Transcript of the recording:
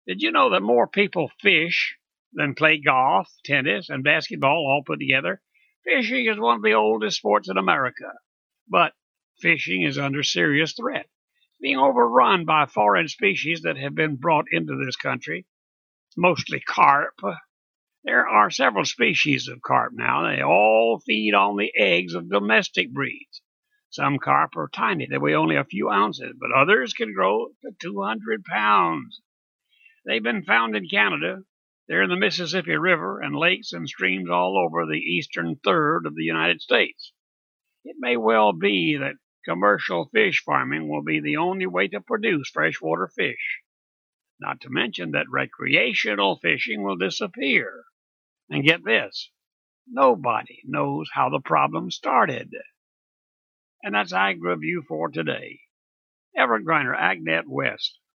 Did you know that more people fish than play golf, tennis, and basketball all put together? Fishing is one of the oldest sports in America, but fishing is under serious threat, being overrun by foreign species that have been brought into this country, mostly carp. There are several species of carp now. They all feed on the eggs of domestic breeds. Some carp are tiny, they weigh only a few ounces, but others can grow to 200 pounds. They've been found in Canada. They're in the Mississippi River and lakes and streams all over the eastern third of the United States. It may well be that commercial fish farming will be the only way to produce freshwater fish. Not to mention that recreational fishing will disappear. And get this, nobody knows how the problem started. And that's Ag Review for today. Everett Griner, AgNet West.